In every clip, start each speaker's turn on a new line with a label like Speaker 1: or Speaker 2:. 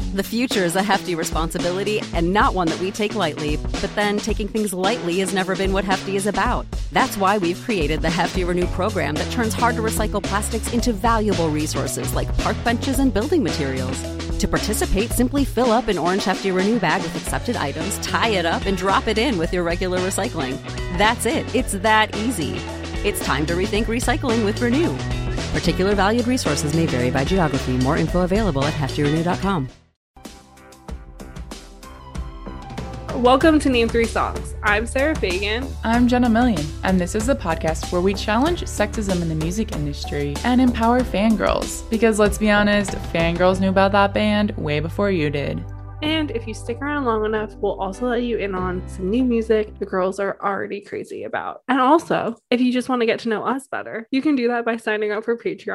Speaker 1: The future is a hefty responsibility and not one that we take lightly, but then taking things lightly has never been what Hefty is about. That's why we've created the Hefty Renew program that turns hard-to-recycle plastics into valuable resources like park benches and building materials. To participate, simply fill up an orange Hefty Renew bag with accepted items, tie it up, and drop it in with your regular recycling. That's it. It's that easy. It's time to rethink recycling with Renew. Particular valued resources may vary by geography. More info available at heftyrenew.com.
Speaker 2: Welcome to Name 3 Songs. I'm Sarah Fagan.
Speaker 3: I'm Jenna Million, and this is the podcast where we challenge sexism in the music industry and empower fangirls. Because let's be honest, fangirls knew about that band way before you did.
Speaker 2: And if you stick around long enough, we'll also let you in on some new music the girls are already crazy about. And also, if you just want to get to know us better, you can do that by signing up for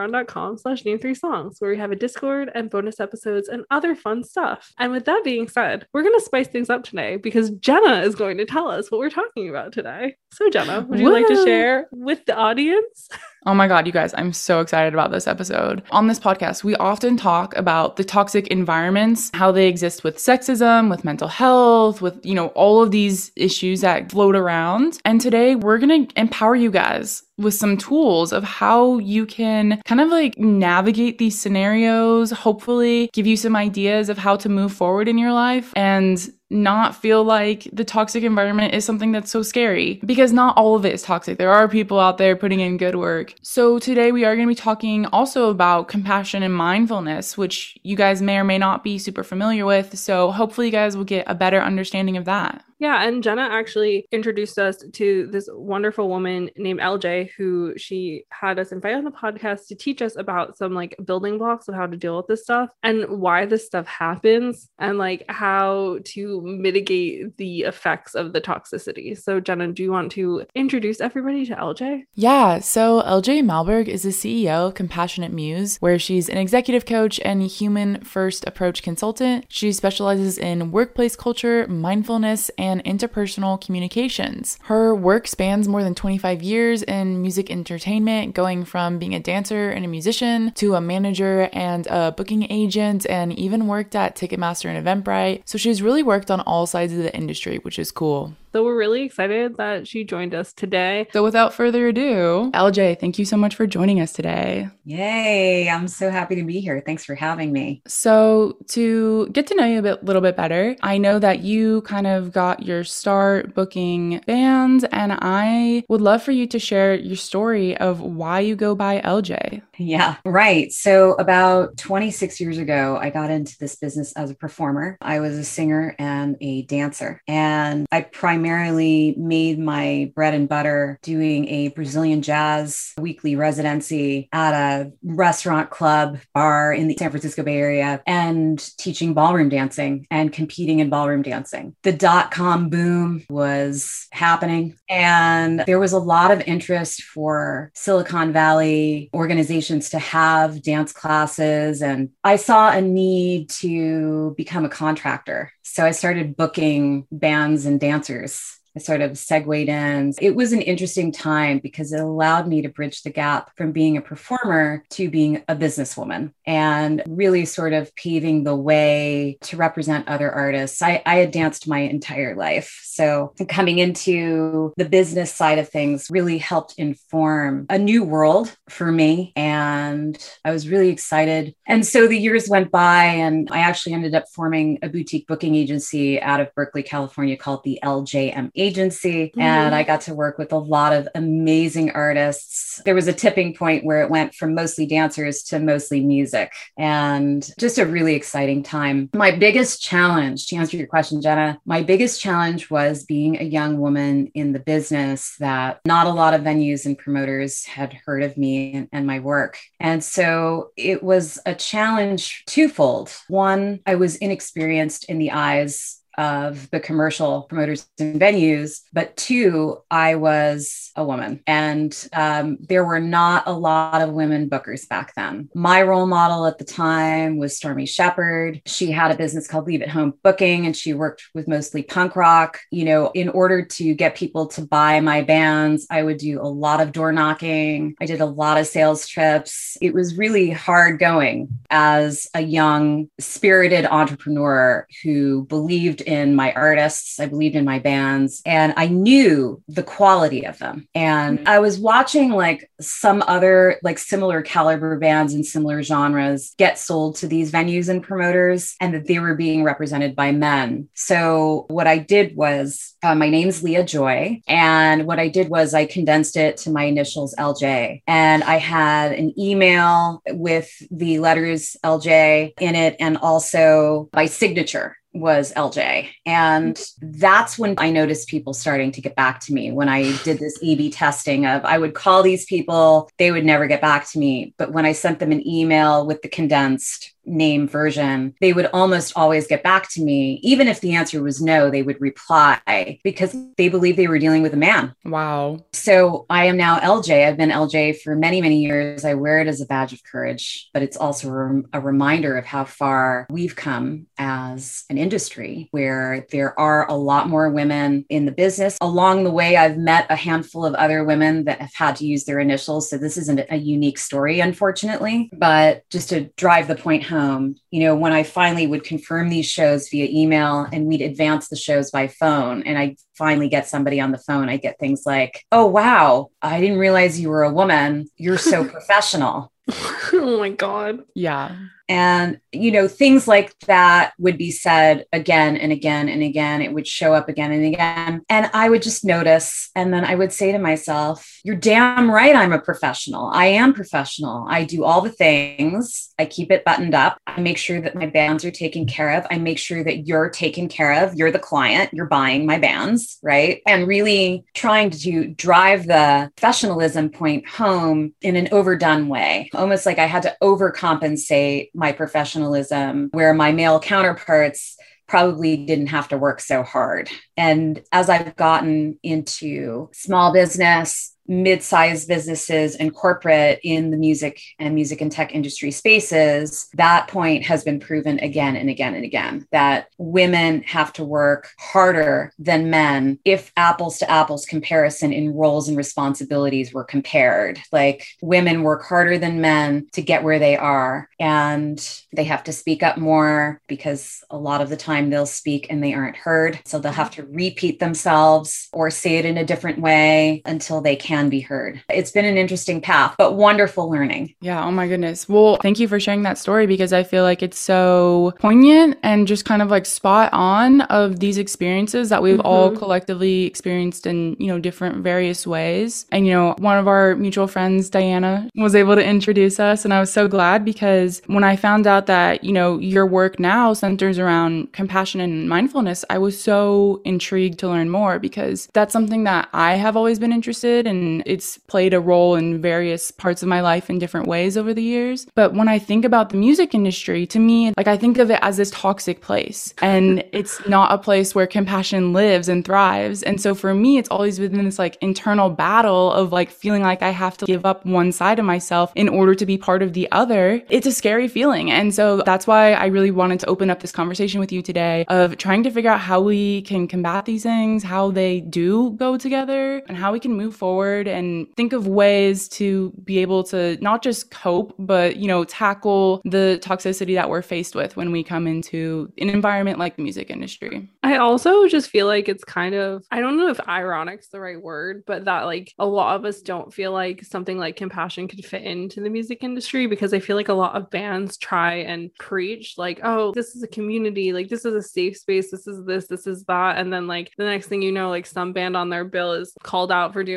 Speaker 2: patreon.com/name3songs, where we have a Discord and bonus episodes and other fun stuff. And with that being said, we're going to spice things up today because Jenna is going to tell us what we're talking about today. So Jenna, would you like to share with the audience?
Speaker 3: Oh my God, you guys, I'm so excited about this episode. On this podcast, we often talk about the toxic environments, how they exist with sexism, with mental health, with, all of these issues that float around. And today we're going to empower you guys with some tools of how you can kind of navigate these scenarios, hopefully give you some ideas of how to move forward in your life and not feel like the toxic environment is something that's so scary, because not all of it is toxic. There are people out there putting in good work. So today we are going to be talking also about compassion and mindfulness, which you guys may or may not be super familiar with. So hopefully you guys will get a better understanding of that.
Speaker 2: Yeah, and Jenna actually introduced us to this wonderful woman named LJ, who she had us invite on the podcast to teach us about some building blocks of how to deal with this stuff and why this stuff happens and how to mitigate the effects of the toxicity. So Jenna, do you want to introduce everybody to LJ?
Speaker 3: Yeah, so LJ Malberg is the CEO of Compassionate Muse, where she's an executive coach and human first approach consultant. She specializes in workplace culture, mindfulness, and interpersonal communications. Her work spans more than 25 years in music entertainment, going from being a dancer and a musician to a manager and a booking agent, and even worked at Ticketmaster and Eventbrite. So she's really worked on all sides of the industry, which is cool.
Speaker 2: So we're really excited that she joined us today.
Speaker 3: So without further ado, LJ, thank you so much for joining us today.
Speaker 4: Yay, I'm so happy to be here. Thanks for having me.
Speaker 3: So to get to know you a little bit better, I know that you kind of got your start booking bands, and I would love for you to share your story of why you go by LJ.
Speaker 4: Yeah, right. So about 26 years ago, I got into this business as a performer. I was a singer and a dancer, and I primarily made my bread and butter doing a Brazilian jazz weekly residency at a restaurant, club, bar in the San Francisco Bay Area and teaching ballroom dancing and competing in ballroom dancing. The dot-com boom was happening, and there was a lot of interest for Silicon Valley organizations to have dance classes, and I saw a need to become a contractor. So I started booking bands and dancers. I sort of segued in. It was an interesting time because it allowed me to bridge the gap from being a performer to being a businesswoman and really sort of paving the way to represent other artists. I had danced my entire life. So coming into the business side of things really helped inform a new world for me. And I was really excited. And so the years went by, and I actually ended up forming a boutique booking agency out of Berkeley, California called the LJM Agency. Mm-hmm. And I got to work with a lot of amazing artists. There was a tipping point where it went from mostly dancers to mostly music, and just a really exciting time. My biggest challenge, to answer your question, Jenna, my biggest challenge was being a young woman in the business that not a lot of venues and promoters had heard of me and my work. And so it was a challenge twofold. One, I was inexperienced in the eyes of the commercial promoters and venues, but two, I was a woman. And there were not a lot of women bookers back then. My role model at the time was Stormy Shepherd. She had a business called Leave It Home Booking, and she worked with mostly punk rock. You know, in order to get people to buy my bands, I would do a lot of door knocking. I did a lot of sales trips. It was really hard going as a young, spirited entrepreneur who believed in my artists. I believed in my bands, and I knew the quality of them. And I was watching like some other like similar caliber bands in similar genres get sold to these venues and promoters, and that they were being represented by men. So what I did was, my name's Leah Joy. And what I did was I condensed it to my initials LJ. And I had an email with the letters LJ in it, and also my signature was LJ. And that's when I noticed people starting to get back to me. When I did this A/B testing of, I would call these people, they would never get back to me. But when I sent them an email with the condensed name version, they would almost always get back to me. Even if the answer was no, they would reply because they believed they were dealing with a man.
Speaker 3: Wow.
Speaker 4: So I am now LJ. I've been LJ for many, many years. I wear it as a badge of courage, but it's also a reminder of how far we've come as an industry, where there are a lot more women in the business. Along the way, I've met a handful of other women that have had to use their initials. So this isn't a unique story, unfortunately, but just to drive the point home, you know, when I finally would confirm these shows via email and we'd advance the shows by phone, and I finally get somebody on the phone, I get things like, "Oh, wow, I didn't realize you were a woman. You're so professional."
Speaker 2: Oh my God.
Speaker 3: Yeah.
Speaker 4: And, you know, things like that would be said again and again and again. It would show up again and again. And I would just notice. And then I would say to myself, "You're damn right. I'm a professional. I am professional. I do all the things. I keep it buttoned up. I make sure that my bands are taken care of. I make sure that you're taken care of. You're the client. You're buying my bands." Right. And really trying to drive the professionalism point home in an overdone way, almost like I had to overcompensate my professionalism, where my male counterparts probably didn't have to work so hard. And as I've gotten into small business, mid-sized businesses, and corporate in the music and tech industry spaces, that point has been proven again and again and again, that women have to work harder than men if apples to apples comparison in roles and responsibilities were compared. Like, women work harder than men to get where they are, and they have to speak up more because a lot of the time they'll speak and they aren't heard. So they'll have to repeat themselves or say it in a different way until they can be heard. It's been an interesting path, but wonderful learning.
Speaker 3: Yeah. Oh my goodness. Well, thank you for sharing that story, because I feel like it's so poignant and just kind of like spot on of these experiences that we've all collectively experienced in, you know, different various ways. And, you know, one of our mutual friends, Diana, was able to introduce us. And I was so glad, because when I found out that, you know, your work now centers around compassion and mindfulness, I was so intrigued to learn more, because that's something that I have always been interested in. It's played a role in various parts of my life in different ways over the years. But when I think about the music industry, to me, like, I think of it as this toxic place, and it's not a place where compassion lives and thrives. And so for me, it's always been this like internal battle of like feeling like I have to give up one side of myself in order to be part of the other. It's a scary feeling. And so that's why I really wanted to open up this conversation with you today, of trying to figure out how we can combat these things, how they do go together, and how we can move forward and think of ways to be able to not just cope, but, you know, tackle the toxicity that we're faced with when we come into an environment like the music industry.
Speaker 2: I also just feel like it's kind of, I don't know if ironic's the right word, but that like a lot of us don't feel like something like compassion could fit into the music industry, because I feel like a lot of bands try and preach like, oh, this is a community, like this is a safe space, this is this is that. And then like the next thing you know, like some band on their bill is called out for doing something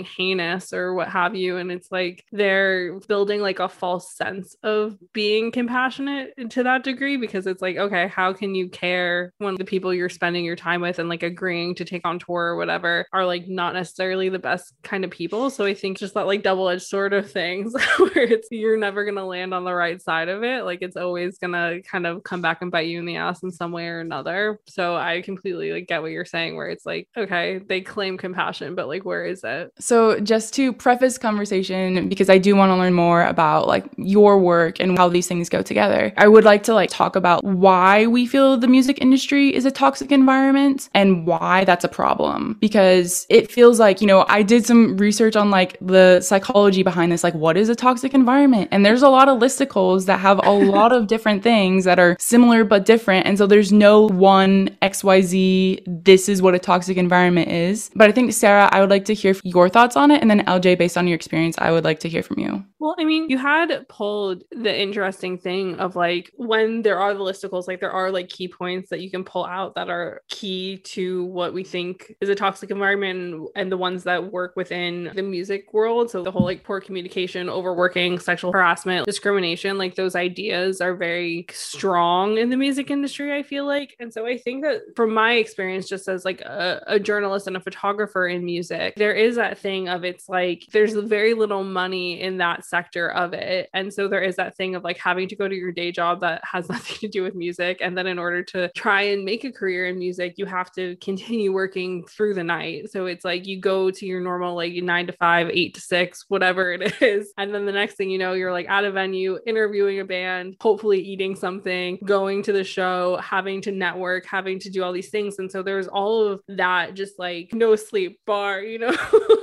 Speaker 2: something heinous or what have you. And it's like they're building like a false sense of being compassionate to that degree, because it's like, okay, how can you care when the people you're spending your time with and like agreeing to take on tour or whatever are like not necessarily the best kind of people. So I think just that like double-edged sword of things where it's you're never going to land on the right side of it. Like it's always going to kind of come back and bite you in the ass in some way or another. So I completely like get what you're saying, where it's like, okay, they claim compassion, but like where is it?
Speaker 3: So just to preface conversation, because I do want to learn more about like your work and how these things go together, I would like to like talk about why we feel the music industry is a toxic environment and why that's a problem. Because it feels like, you know, I did some research on like the psychology behind this, like what is a toxic environment? And there's a lot of listicles that have a lot of different things that are similar but different. And so there's no one XYZ, this is what a toxic environment is. But I think, Sarah, I would like to hear your thoughts on it. And then LJ, based on your experience, I would like to hear from you.
Speaker 2: Well, I mean, you had pulled the interesting thing of like when there are the listicles, like there are like key points that you can pull out that are key to what we think is a toxic environment and the ones that work within the music world. So the whole like poor communication, overworking, sexual harassment, discrimination, like those ideas are very strong in the music industry, I feel like. And so I think that from my experience, just as like a journalist and a photographer in music, there is that thing of it's like there's very little money in that sector of it. And so there is that thing of like having to go to your day job that has nothing to do with music. And then in order to try and make a career in music, you have to continue working through the night. So it's like you go to your normal like 9 to 5, 8 to 6, whatever it is. And then the next thing you know, you're like at a venue, interviewing a band, hopefully eating something, going to the show, having to network, having to do all these things. And so there's all of that, just like no sleep bar, you know,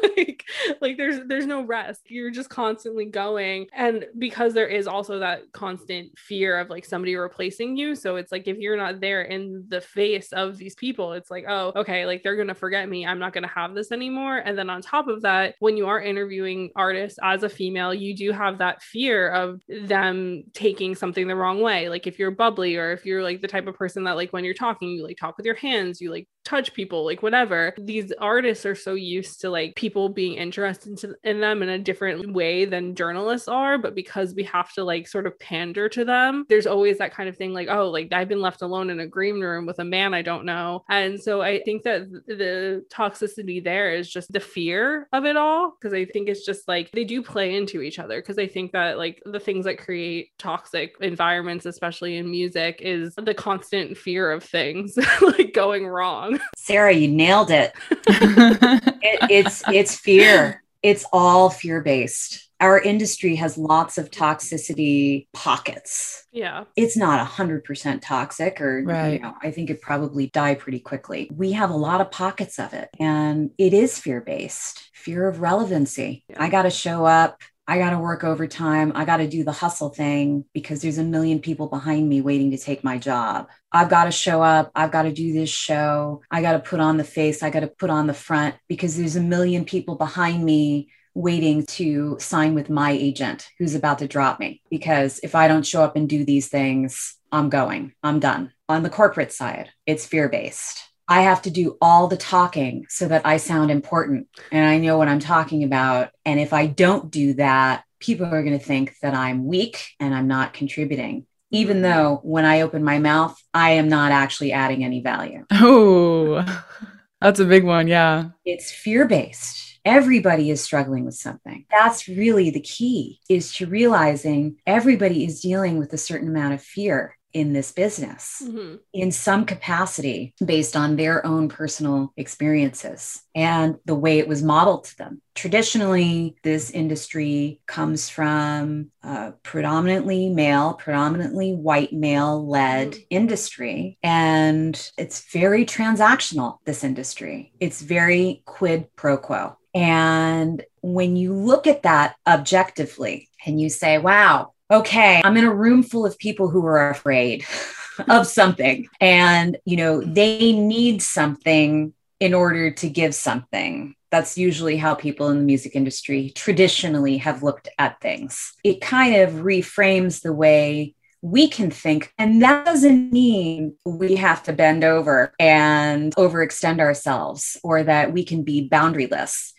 Speaker 2: like there's no rest. You're just constantly going. And because there is also that constant fear of like somebody replacing you. So it's like, if you're not there in the face of these people, it's like, oh, okay, like they're going to forget me. I'm not going to have this anymore. And then on top of that, when you are interviewing artists as a female, you do have that fear of them taking something the wrong way. Like if you're bubbly, or if you're like the type of person that like when you're talking, you like talk with your hands, you like touch people, like whatever. These artists are so used to like people being interested in them in a different way than journalists are. But because we have to like sort of pander to them, there's always that kind of thing like, oh, like I've been left alone in a green room with a man I don't know. And so I think that the toxicity there is just the fear of it all. Because I think it's just like they do play into each other. Because I think that like the things that create toxic environments, especially in music, is the constant fear of things like going wrong.
Speaker 4: Sarah, you nailed it. It's fear. It's all fear-based. Our industry has lots of toxicity pockets.
Speaker 2: Yeah.
Speaker 4: It's not 100% toxic, or,
Speaker 3: right.
Speaker 4: You know, I think it probably die pretty quickly. We have a lot of pockets of it, and it is fear-based, fear of relevancy. Yeah. I got to show up. I got to work overtime. I got to do the hustle thing because there's a million people behind me waiting to take my job. I've got to show up. I've got to do this show. I got to put on the face. I got to put on the front because there's a million people behind me waiting to sign with my agent who's about to drop me. Because if I don't show up and do these things, I'm done. On the corporate side, it's fear-based. I have to do all the talking so that I sound important and I know what I'm talking about. And if I don't do that, people are going to think that I'm weak and I'm not contributing, even though when I open my mouth, I am not actually adding any value.
Speaker 3: Oh, that's a big one. Yeah.
Speaker 4: It's fear-based. Everybody is struggling with something. That's really the key, is to realizing everybody is dealing with a certain amount of fear in this business, in some capacity, based on their own personal experiences and the way it was modeled to them. Traditionally, this industry comes from a predominantly male, predominantly white male-led industry. And it's very transactional, this industry. It's very quid pro quo. And when you look at that objectively and you say, wow, okay, I'm in a room full of people who are afraid of something, and, you know, they need something in order to give something. That's usually how people in the music industry traditionally have looked at things. It kind of reframes the way we can think. And that doesn't mean we have to bend over and overextend ourselves, or that we can be boundaryless.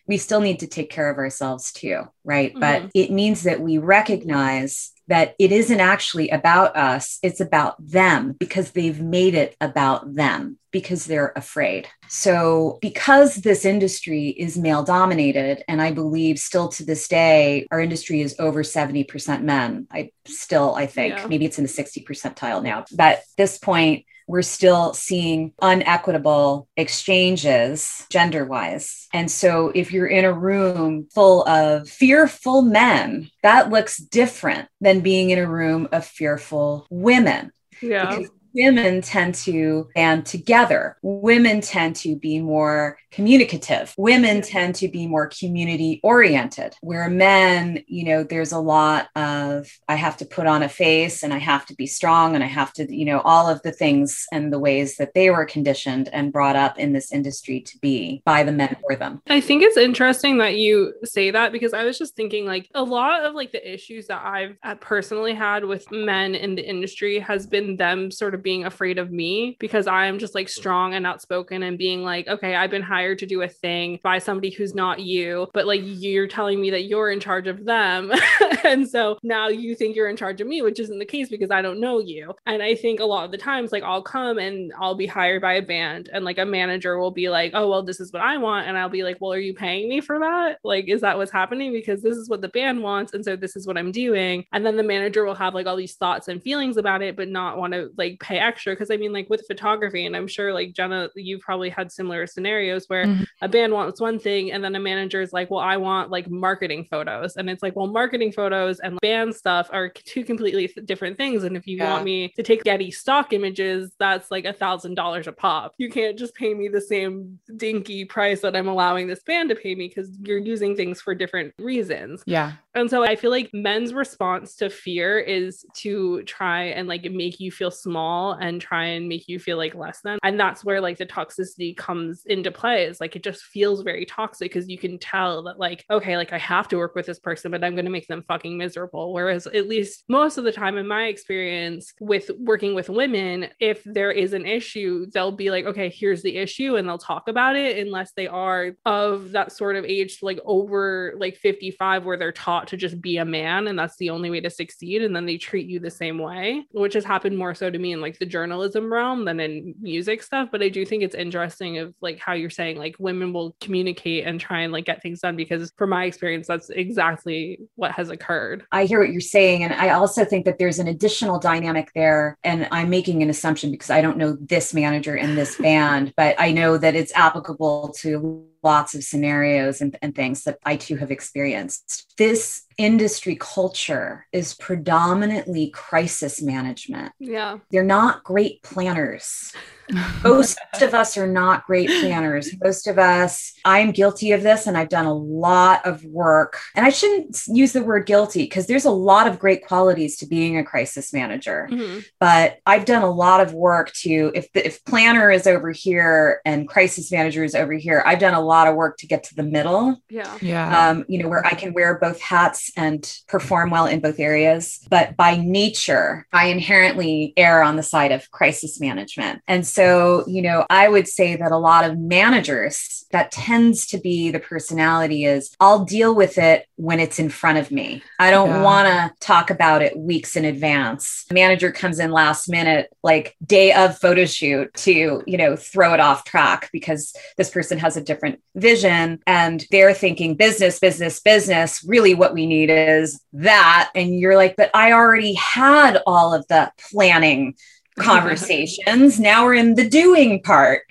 Speaker 4: we still need to take care of ourselves too, right? But it means that we recognize that it isn't actually about us. It's about them because they've made it about them because they're afraid. So because this industry is male dominated, and I believe still to this day, our industry is over 70% men. I think maybe it's in the 60 percentile now. But at this point, we're still seeing unequitable exchanges gender-wise. And so if you're in a room full of fearful men, that looks different than being in a room of fearful women.
Speaker 2: Yeah.
Speaker 4: Because women tend to band together. Women tend to be more communicative. Women tend to be more community oriented, where men, there's a lot of, I have to put on a face and I have to be strong and I have to, all of the things and the ways that they were conditioned and brought up in this industry to be by the men for them.
Speaker 2: I think it's interesting that you say that, because I was just thinking like a lot of like the issues that I've personally had with men in the industry has been them sort of being afraid of me, because I am just like strong and outspoken and being like, okay, I've been hired to do a thing by somebody who's not you, but like you're telling me that you're in charge of them. And so now you think you're in charge of me, which isn't the case because I don't know you. And I think a lot of the times, like I'll come and I'll be hired by a band and like a manager will be like, oh, well, this is what I want. And I'll be like, well, are you paying me for that? Like, is that what's happening? Because this is what the band wants. And so this is what I'm doing. And then the manager will have like all these thoughts and feelings about it, but not want to like pay extra. Because I mean, like with photography, and I'm sure like Jenna, you've probably had similar scenarios where a band wants one thing and then a manager is like, well, I want like marketing photos. And it's like, well, marketing photos and band stuff are two completely different things. And if you want me to take Getty stock images, that's like $1,000 a pop. You can't just pay me the same dinky price that I'm allowing this band to pay me, because you're using things for different reasons.
Speaker 3: Yeah.
Speaker 2: And so I feel like men's response to fear is to try and like make you feel small and try and make you feel like less than. And that's where like the toxicity comes into play. Is like, it just feels very toxic because you can tell that like, okay, like I have to work with this person, but I'm going to make them fucking miserable. Whereas at least most of the time in my experience with working with women, if there is an issue, they'll be like, okay, here's the issue. And they'll talk about it, unless they are of that sort of age, like over like 55, where they're taught to just be a man and that's the only way to succeed, and then they treat you the same way, which has happened more so to me in like the journalism realm than in music stuff. But I do think it's interesting of like how you're saying like women will communicate and try and like get things done, because from my experience that's exactly what has occurred.
Speaker 4: I hear what you're saying, and I also think that there's an additional dynamic there, and I'm making an assumption because I don't know this manager in this band, but I know that it's applicable to lots of scenarios and things that I too have experienced. This industry culture is predominantly crisis management.
Speaker 2: Yeah.
Speaker 4: They're not great planners. Most of us are not great planners. Most of us, I'm guilty of this, and I've done a lot of work. And I shouldn't use the word guilty because there's a lot of great qualities to being a crisis manager. But I've done a lot of work to, if planner is over here and crisis manager is over here, I've done a lot of work to get to the middle.
Speaker 3: Yeah.
Speaker 4: Where I can wear both hats and perform well in both areas. But by nature, I inherently err on the side of crisis management. And so, I would say that a lot of managers, that tends to be the personality is, I'll deal with it when it's in front of me. I don't want to talk about it weeks in advance. Manager comes in last minute, like day of photo shoot to, throw it off track because this person has a different vision and they're thinking business, business, business. Really what we need is that. And you're like, but I already had all of the planning conversations. Now we're in the doing part.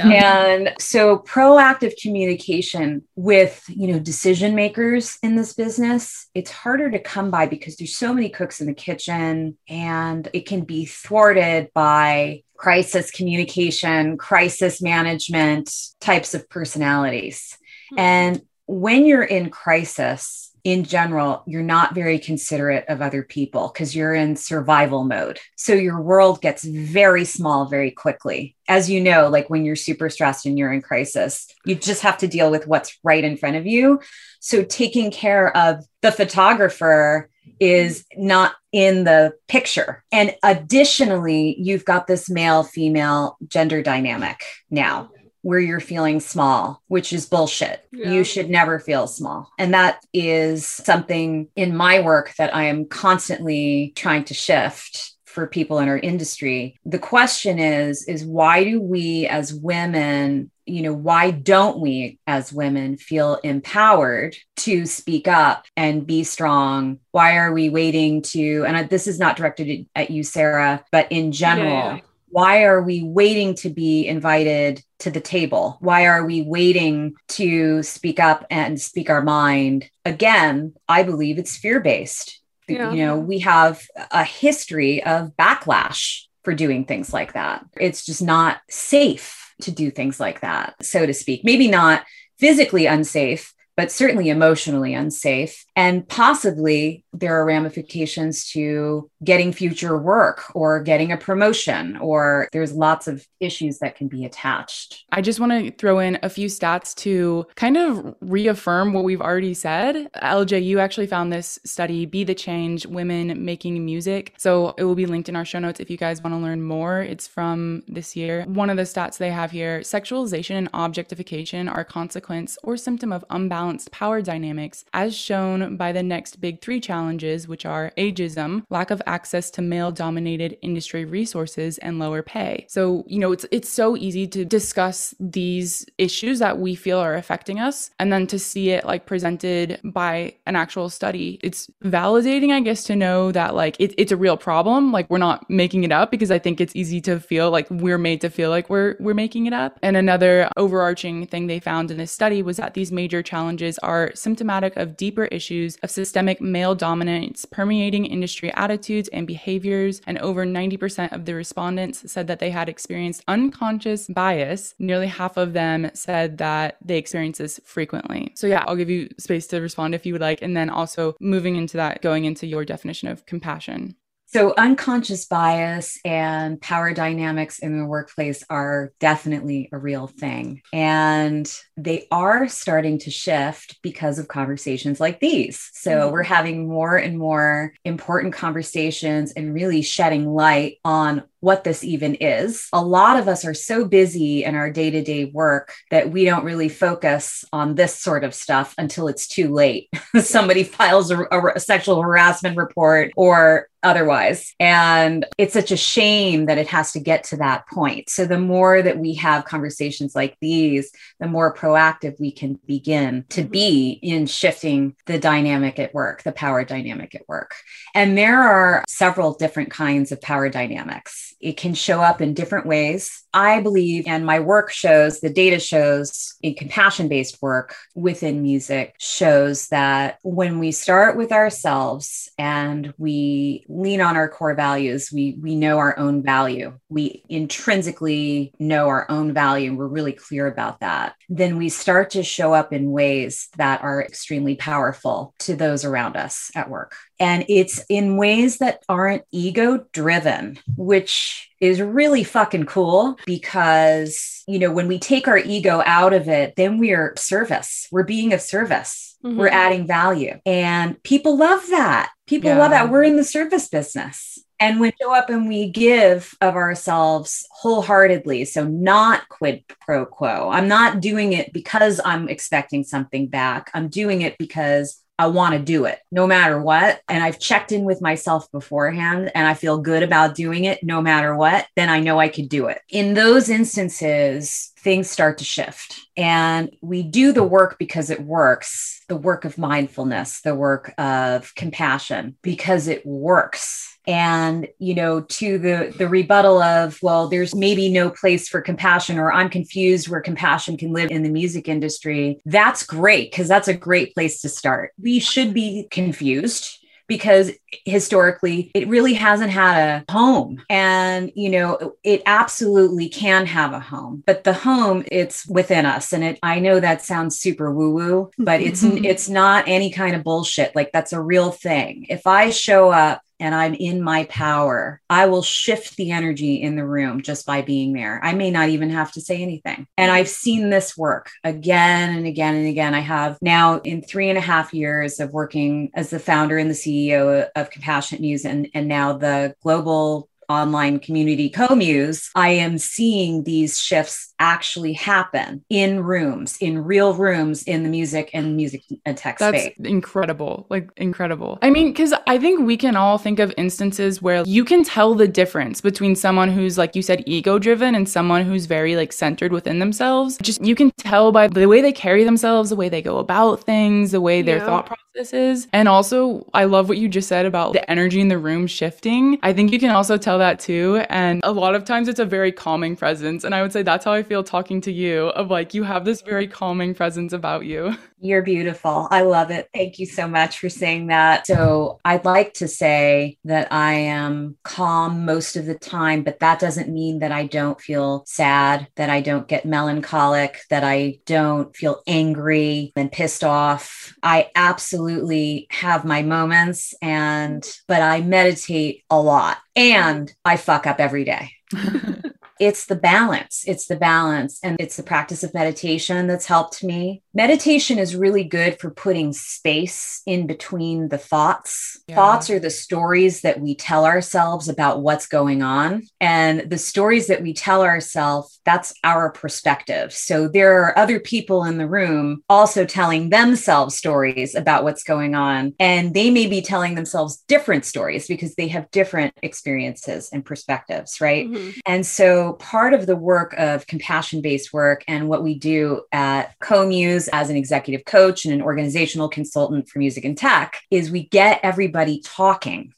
Speaker 4: And so proactive communication with, decision makers in this business, it's harder to come by because there's so many cooks in the kitchen, and it can be thwarted by crisis communication, crisis management types of personalities. And when you're in crisis, in general, you're not very considerate of other people because you're in survival mode. So your world gets very small very quickly. As you know, like when you're super stressed and you're in crisis, you just have to deal with what's right in front of you. So taking care of the photographer is not in the picture. And additionally, you've got this male-female gender dynamic now. where you're feeling small, which is bullshit.
Speaker 2: Yeah.
Speaker 4: You should never feel small. And that is something in my work that I am constantly trying to shift for people in our industry. The question is why do we as women, why don't we as women feel empowered to speak up and be strong? Why are we waiting to, and this is not directed at you, Sarah, but in general,
Speaker 2: Yeah.
Speaker 4: Why are we waiting to be invited to the table? Why are we waiting to speak up and speak our mind? Again, I believe it's fear-based.
Speaker 2: Yeah.
Speaker 4: We have a history of backlash for doing things like that. It's just not safe to do things like that, so to speak. Maybe not physically unsafe, but certainly emotionally unsafe. And possibly there are ramifications to getting future work or getting a promotion, or there's lots of issues that can be attached.
Speaker 3: I just want to throw in a few stats to kind of reaffirm what we've already said. LJ, you actually found this study, Be the Change, Women Making Music. So it will be linked in our show notes if you guys want to learn more. It's from this year. One of the stats they have here, sexualization and objectification are a consequence or symptom of unbalanced power dynamics, as shown by the next big three challenges, which are ageism, lack of access to male-dominated industry resources, and lower pay. So, it's so easy to discuss these issues that we feel are affecting us, and then to see it like presented by an actual study. It's validating, I guess, to know that like it's a real problem. Like we're not making it up, because I think it's easy to feel like we're made to feel like we're making it up. And another overarching thing they found in this study was that these major challenges are symptomatic of deeper issues of systemic male dominance permeating industry attitudes and behaviors, and over 90% of the respondents said that they had experienced unconscious bias. Nearly half of them said that they experience this frequently. So yeah, I'll give you space to respond if you would like, and then also moving into that, going into your definition of compassion.
Speaker 4: So unconscious bias and power dynamics in the workplace are definitely a real thing. And they are starting to shift because of conversations like these. So we're having more and more important conversations and really shedding light on what this even is. A lot of us are so busy in our day-to-day work that we don't really focus on this sort of stuff until it's too late. Somebody files a sexual harassment report or otherwise. And it's such a shame that it has to get to that point. So the more that we have conversations like these, the more proactive we can begin to be in shifting the dynamic at work, the power dynamic at work. And there are several different kinds of power dynamics. It can show up in different ways. I believe, and my work shows, the data shows in compassion-based work within music shows that when we start with ourselves and we lean on our core values, we know our own value. We intrinsically know our own value, and we're really clear about that. Then we start to show up in ways that are extremely powerful to those around us at work. And it's in ways that aren't ego-driven, which is really fucking cool because, when we take our ego out of it, then we're service. We're being of service. We're adding value. And people love that. People love that. We're in the service business. And we show up and we give of ourselves wholeheartedly. So not quid pro quo. I'm not doing it because I'm expecting something back. I'm doing it because I want to do it no matter what. And I've checked in with myself beforehand and I feel good about doing it no matter what. Then I know I could do it. In those instances, things start to shift. And we do the work because it works, the work of mindfulness, the work of compassion, because it works. And, to the rebuttal of, well, there's maybe no place for compassion, or I'm confused where compassion can live in the music industry. That's great, because that's a great place to start. We should be confused because historically it really hasn't had a home. And, it absolutely can have a home, but the home, it's within us. And I know that sounds super woo-woo, but it's not any kind of bullshit. Like that's a real thing. If I show up and I'm in my power, I will shift the energy in the room just by being there. I may not even have to say anything. And I've seen this work again and again and again. I have now in 3.5 years of working as the founder and the CEO of Compassionate Muse, and now the global online community Co-Muse, I am seeing these shifts actually happen in rooms, in real rooms in the music and tech space.
Speaker 3: That's incredible. Like incredible. I mean, because I think we can all think of instances where you can tell the difference between someone who's, like you said, ego driven and someone who's very like centered within themselves. Just you can tell by the way they carry themselves, the way they go about things, the way their thought process is. And also, I love what you just said about the energy in the room shifting. I think you can also tell that too. And a lot of times it's a very calming presence. And I would say that's how I feel talking to you, of like, you have this very calming presence about you.
Speaker 4: You're beautiful. I love it. Thank you so much for saying that. So I'd like to say that I am calm most of the time, but that doesn't mean that I don't feel sad, that I don't get melancholic, that I don't feel angry and pissed off. I absolutely have my moments, but I meditate a lot and I fuck up every day. It's the balance. It's the balance. And it's the practice of meditation that's helped me. Meditation is really good for putting space in between the thoughts. Yeah. Thoughts are the stories that we tell ourselves about what's going on. And the stories that we tell ourselves, that's our perspective. So there are other people in the room also telling themselves stories about what's going on. And they may be telling themselves different stories because they have different experiences and perspectives, right? Mm-hmm. And so part of the work of compassion-based work and what we do at Co-Muse as an executive coach and an organizational consultant for music and tech is we get everybody talking.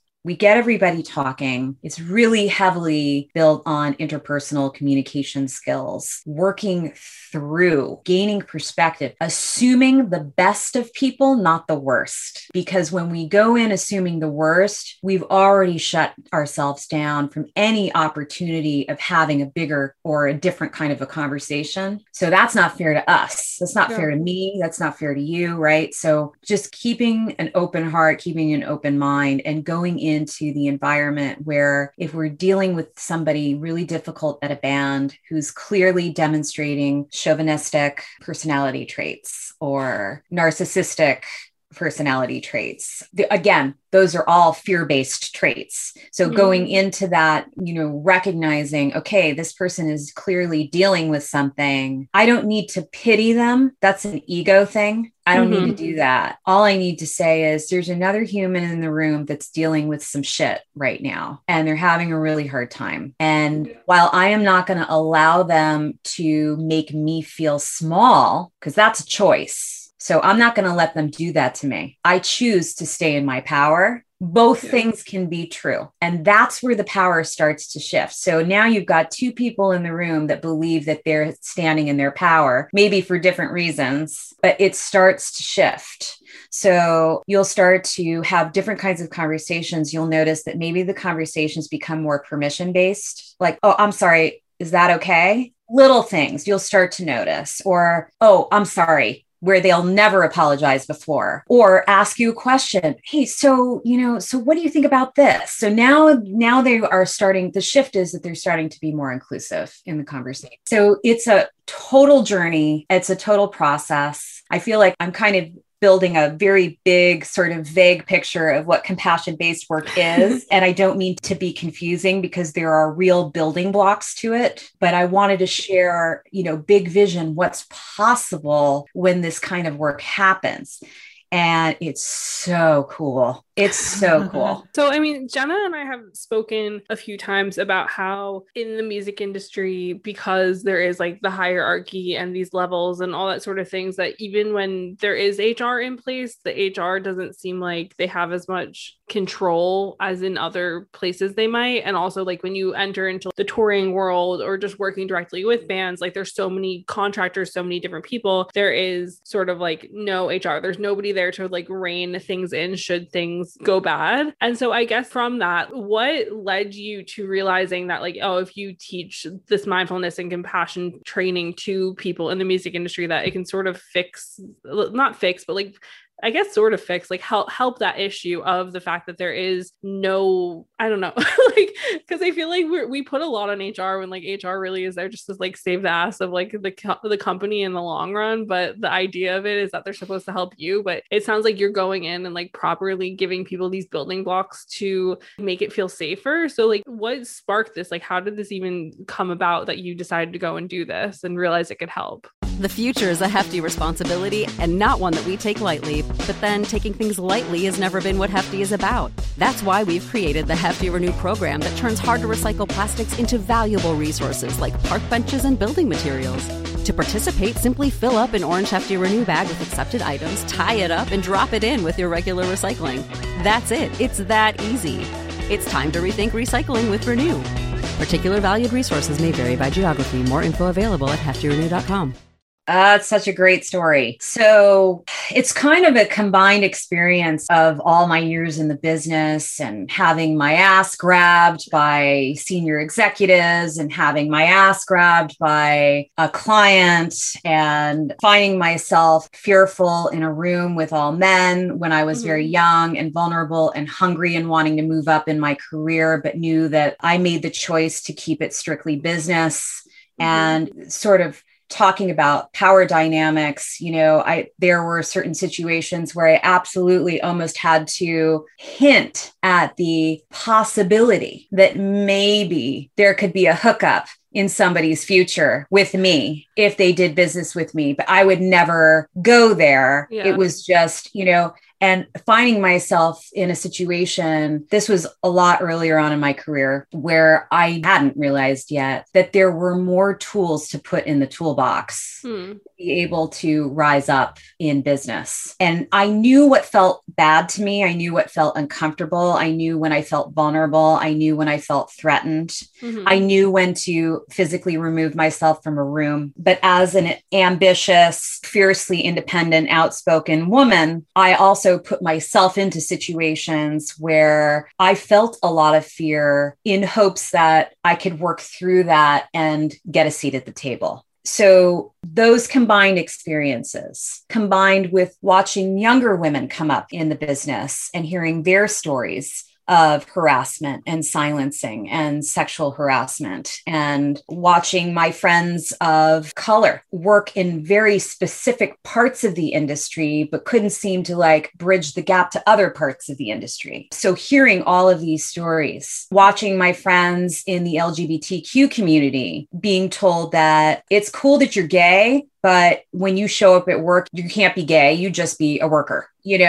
Speaker 4: It's really heavily built on interpersonal communication skills, working through, gaining perspective, assuming the best of people, not the worst. Because when we go in assuming the worst, we've already shut ourselves down from any opportunity of having a bigger or a different kind of a conversation. So that's not fair to us. That's not fair to me. That's not fair to you, right? So just keeping an open heart, keeping an open mind, and going into the environment where if we're dealing with somebody really difficult at a band who's clearly demonstrating chauvinistic personality traits or narcissistic personality traits. Again, those are all fear-based traits. So going into that, recognizing, okay, this person is clearly dealing with something. I don't need to pity them. That's an ego thing. I don't need to do that. All I need to say is there's another human in the room that's dealing with some shit right now, and they're having a really hard time. And while I am not going to allow them to make me feel small, because that's a choice. So I'm not going to let them do that to me. I choose to stay in my power. Both things can be true. And that's where the power starts to shift. So now you've got two people in the room that believe that they're standing in their power, maybe for different reasons, but it starts to shift. So you'll start to have different kinds of conversations. You'll notice that maybe the conversations become more permission-based. Like, oh, I'm sorry, is that okay? Little things you'll start to notice. Or, oh, I'm sorry, where they'll never apologize before, or ask you a question. Hey, so what do you think about this? So now they are starting, the shift is that they're starting to be more inclusive in the conversation. So it's a total journey. It's a total process. I feel like I'm kind of building a very big sort of vague picture of what compassion-based work is. And I don't mean to be confusing because there are real building blocks to it, but I wanted to share, big vision, what's possible when this kind of work happens. And it's so cool. It's so cool.
Speaker 2: So, Jenna and I have spoken a few times about how in the music industry, because there is like the hierarchy and these levels and all that sort of things, that even when there is HR in place, the HR doesn't seem like they have as much control as in other places they might. And also like when you enter into the touring world or just working directly with bands, like there's so many contractors, so many different people. There is sort of like no HR. There's nobody there to like rein things in should things go bad. And so I guess from that, what led you to realizing that like, oh, if you teach this mindfulness and compassion training to people in the music industry, that it can sort of not fix, but like I guess, sort of fix, like help that issue of the fact that there is no, I don't know, like, because I feel like we put a lot on HR when like HR really is there just to like save the ass of like the company in the long run. But the idea of it is that they're supposed to help you. But it sounds like you're going in and like properly giving people these building blocks to make it feel safer. So like, what sparked this? Like, how did this even come about that you decided to go and do this and realize it could help?
Speaker 1: The future is a hefty responsibility and not one that we take lightly. But then taking things lightly has never been what Hefty is about. That's why we've created the Hefty Renew program that turns hard to recycle plastics into valuable resources like park benches and building materials. To participate, simply fill up an orange Hefty Renew bag with accepted items, tie it up, and drop it in with your regular recycling. That's it. It's that easy. It's time to rethink recycling with Renew. Particular valued resources may vary by geography. More info available at heftyrenew.com.
Speaker 4: It's such a great story. So it's kind of a combined experience of all my years in the business and having my ass grabbed by senior executives and having my ass grabbed by a client and finding myself fearful in a room with all men when I was very young and vulnerable and hungry and wanting to move up in my career, but knew that I made the choice to keep it strictly business and sort of talking about power dynamics. There were certain situations where I absolutely almost had to hint at the possibility that maybe there could be a hookup in somebody's future with me if they did business with me, but I would never go there. Yeah. It was just, and finding myself in a situation, this was a lot earlier on in my career where I hadn't realized yet that there were more tools to put in the toolbox to be able to rise up in business. And I knew what felt bad to me. I knew what felt uncomfortable. I knew when I felt vulnerable. I knew when I felt threatened. I knew when to physically remove myself from a room. But as an ambitious, fiercely independent, outspoken woman, I also put myself into situations where I felt a lot of fear in hopes that I could work through that and get a seat at the table. So those combined experiences, combined with watching younger women come up in the business and hearing their stories of harassment and silencing and sexual harassment, and watching my friends of color work in very specific parts of the industry, but couldn't seem to bridge the gap to other parts of the industry. So hearing all of these stories, watching my friends in the LGBTQ community being told that it's cool that you're gay, but when you show up at work, you can't be gay, you just be a worker,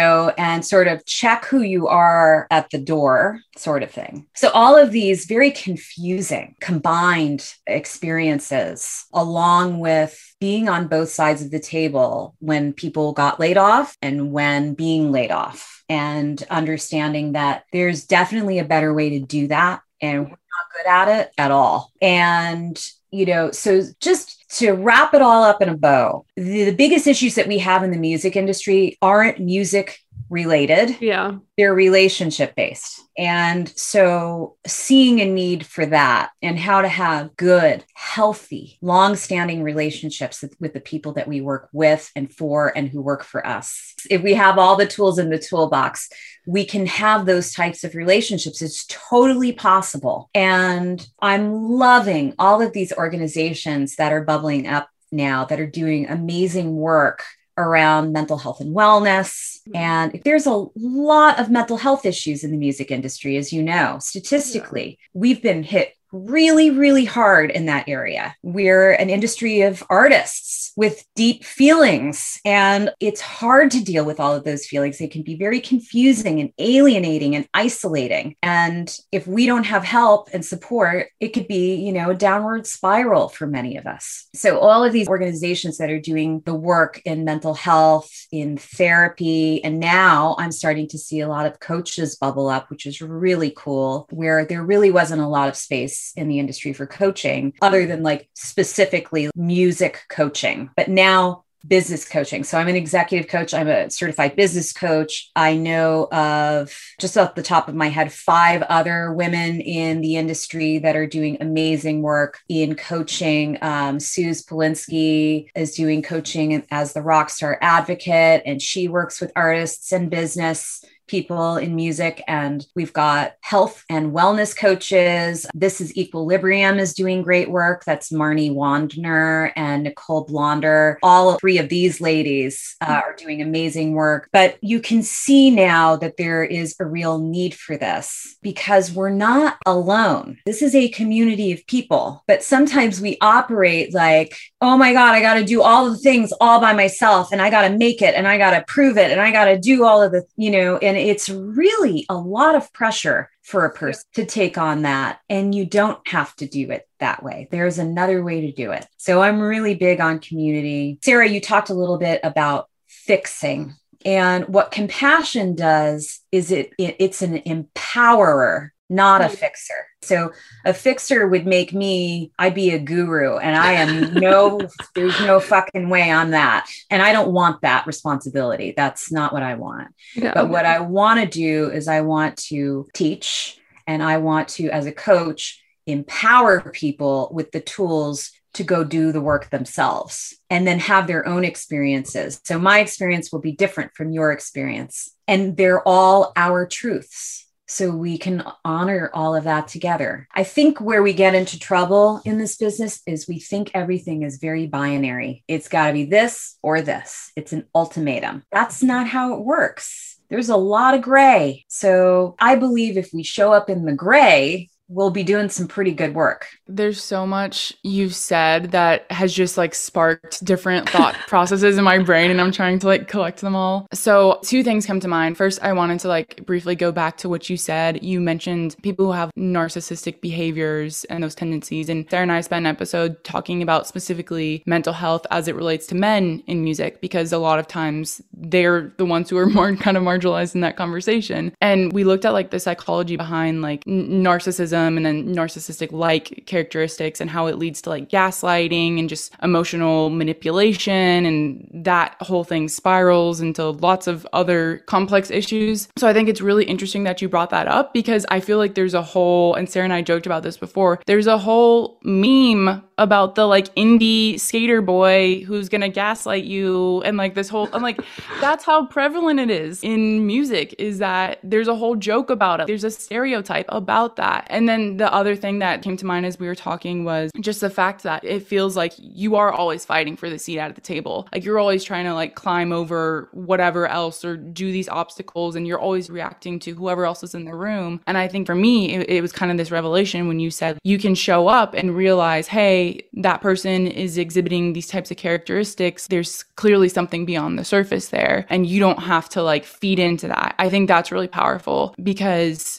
Speaker 4: and sort of check who you are at the door, sort of thing. So all of these very confusing combined experiences, along with being on both sides of the table when people got laid off and when being laid off, and understanding that there's definitely a better way to do that. And we're not good at it at all. And so just to wrap it all up in a bow, the biggest issues that we have in the music industry aren't music related.
Speaker 2: Yeah.
Speaker 4: They're relationship based. And so seeing a need for that and how to have good, healthy, long-standing relationships with the people that we work with and for and who work for us. If we have all the tools in the toolbox, we can have those types of relationships. It's totally possible. And I'm loving all of these organizations that are bubbling up now that are doing amazing work around mental health and wellness. And there's a lot of mental health issues in the music industry, as you know. Statistically, we've been hit really, really hard in that area. We're an industry of artists with deep feelings, and it's hard to deal with all of those feelings. They can be very confusing and alienating and isolating. And if we don't have help and support, it could be, a downward spiral for many of us. So all of these organizations that are doing the work in mental health, in therapy, and now I'm starting to see a lot of coaches bubble up, which is really cool, where there really wasn't a lot of space in the industry for coaching other than specifically music coaching. But now business coaching. So I'm an executive coach. I'm a certified business coach. I know of, just off the top of my head, 5 other women in the industry that are doing amazing work in coaching. Suze Polinsky is doing coaching as the Rockstar Advocate, and she works with artists and business people in music. And we've got health and wellness coaches. This is Equilibrium is doing great work. That's Marnie Wandner and Nicole Blonder. All 3 of these ladies are doing amazing work. But you can see now that there is a real need for this because we're not alone. This is a community of people, but sometimes we operate like, oh my God, I got to do all the things all by myself, and I got to make it, and I got to prove it, and I got to do all of the, and it's really a lot of pressure for a person to take on that. And you don't have to do it that way. There's another way to do it. So I'm really big on community. Sarah, you talked a little bit about fixing. And what compassion does is it's an empowerer, not a fixer. So a fixer would make I'd be a guru, and I am there's no fucking way I'm that. And I don't want that responsibility. That's not what I want. Yeah. But what I want to do is I want to teach, and I want to, as a coach, empower people with the tools to go do the work themselves and then have their own experiences. So my experience will be different from your experience, and they're all our truths. So we can honor all of that together. I think where we get into trouble in this business is we think everything is very binary. It's got to be this or this. It's an ultimatum. That's not how it works. There's a lot of gray. So I believe if we show up in the gray, we'll be doing some pretty good work.
Speaker 3: There's so much you've said that has just like sparked different thought processes in my brain, and I'm trying to like collect them all. So 2 things come to mind. First, I wanted to like briefly go back to what you said. You mentioned people who have narcissistic behaviors and those tendencies. And Sarah and I spent an episode talking about specifically mental health as it relates to men in music, because a lot of times they're the ones who are more kind of marginalized in that conversation. And we looked at like the psychology behind like narcissism and then narcissistic-like characteristics and how it leads to like gaslighting and just emotional manipulation, and that whole thing spirals into lots of other complex issues. So I think it's really interesting that you brought that up, because I feel like there's a whole, and Sarah and I joked about this before, there's a whole meme about the like indie skater boy who's gonna gaslight you, and like this whole, and like that's how prevalent it is in music, is that there's a whole joke about it. There's a stereotype about that. And then the other thing that came to mind as we were talking was just the fact that it feels like you are always fighting for the seat at the table. Like you're always trying to like climb over whatever else or do these obstacles, and you're always reacting to whoever else is in the room. And I think for me, it was kind of this revelation when you said you can show up and realize, hey, that person is exhibiting these types of characteristics. There's clearly something beyond the surface there, and you don't have to like feed into that. I think that's really powerful because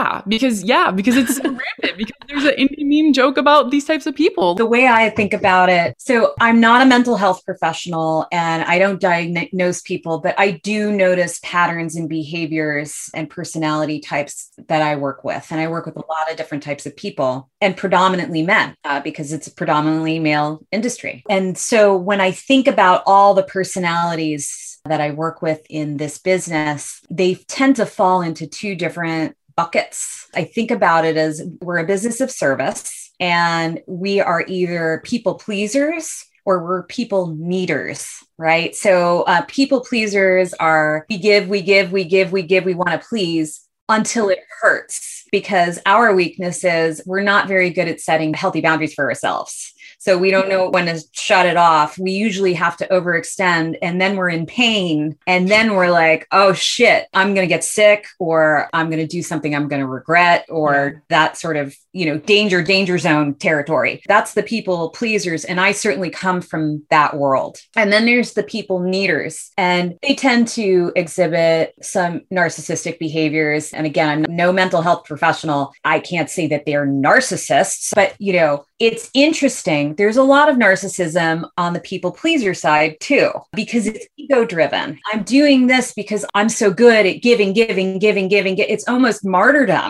Speaker 3: it's so rampant, because there's an indie meme joke about these types of people.
Speaker 4: The way I think about it, so I'm not a mental health professional and I don't diagnose people, but I do notice patterns and behaviors and personality types that I work with. And I work with a lot of different types of people, and predominantly men, because it's a predominantly male industry. And so when I think about all the personalities that I work with in this business, they tend to fall into 2 different buckets. I think about it as we're a business of service, and we are either people pleasers or we're people needers, right? So people pleasers are we give, we want to please until it hurts, because our weakness is we're not very good at setting healthy boundaries for ourselves. So we don't know when to shut it off. We usually have to overextend, and then we're in pain. And then we're like, oh shit, I'm going to get sick, or I'm going to do something I'm going to regret, or that sort of, danger zone territory. That's the people pleasers. And I certainly come from that world. And then there's the people needers, and they tend to exhibit some narcissistic behaviors. And again, I'm no mental health professional. I can't say that they're narcissists, but it's interesting. There's a lot of narcissism on the people pleaser side too, because it's ego driven. I'm doing this because I'm so good at giving. It's almost martyrdom.